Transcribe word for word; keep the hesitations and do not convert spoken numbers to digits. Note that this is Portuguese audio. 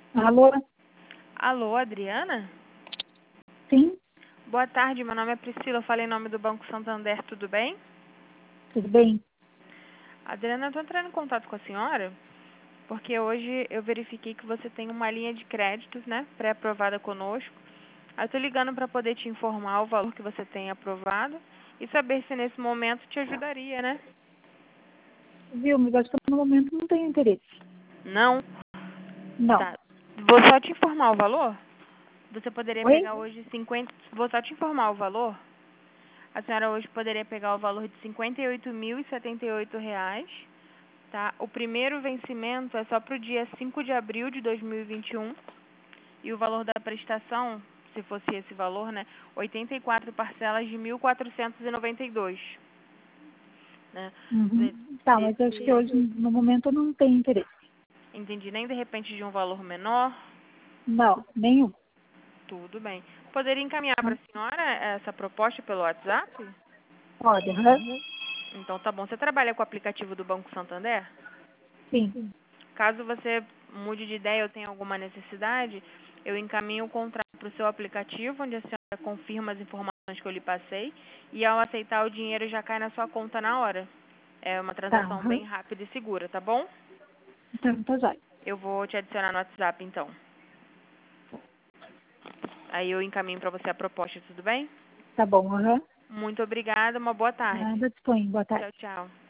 Alô? Alô, Adriana? Sim, Boa tarde, meu nome é Priscila, eu falei em nome do Banco Santander, tudo bem? tudo bem? Adriana, eu estou entrando em contato com a senhora porque hoje eu verifiquei que você tem uma linha de créditos, né, pré-aprovada conosco. Eu estou ligando para poder te informar o valor que você tem aprovado e saber se nesse momento te ajudaria, né? Viu, mas acho que no momento não tenho interesse. Não? Não. Tá. Vou só te informar o valor? Você poderia Oi? pegar hoje cinquenta. Vou só te informar o valor? A senhora hoje poderia pegar o valor de cinquenta e oito mil e setenta e oito reais, tá? O primeiro vencimento é só para o dia cinco de abril de dois mil e vinte e um e o valor da prestação, se fosse esse valor, né, oitenta e quatro parcelas de mil quatrocentos e noventa e dois, né? Uhum. De- Tá, mas acho que Desse, hoje, no momento, eu não tenho interesse. entendi, nem de repente de um valor menor, Não, nenhum. tudo bem. Poderia encaminhar para Hã? a senhora essa proposta pelo WhatsApp? Pode, aham? Então tá bom. Você trabalha com o aplicativo do Banco Santander? Sim. Caso você mude de ideia ou tenha alguma necessidade, eu encaminho o contrato para o seu aplicativo, onde a senhora confirma as informações que eu lhe passei, e ao aceitar o dinheiro já cai na sua conta na hora. É uma Tá, transação aham. bem rápida e segura, tá bom? Então, tá jóia. Eu vou te adicionar no WhatsApp então. Aí eu encaminho para você a proposta, tudo bem? Tá bom, aham. Muito obrigada, uma boa tarde. Nada dispõe. Boa tarde. Tchau, tchau.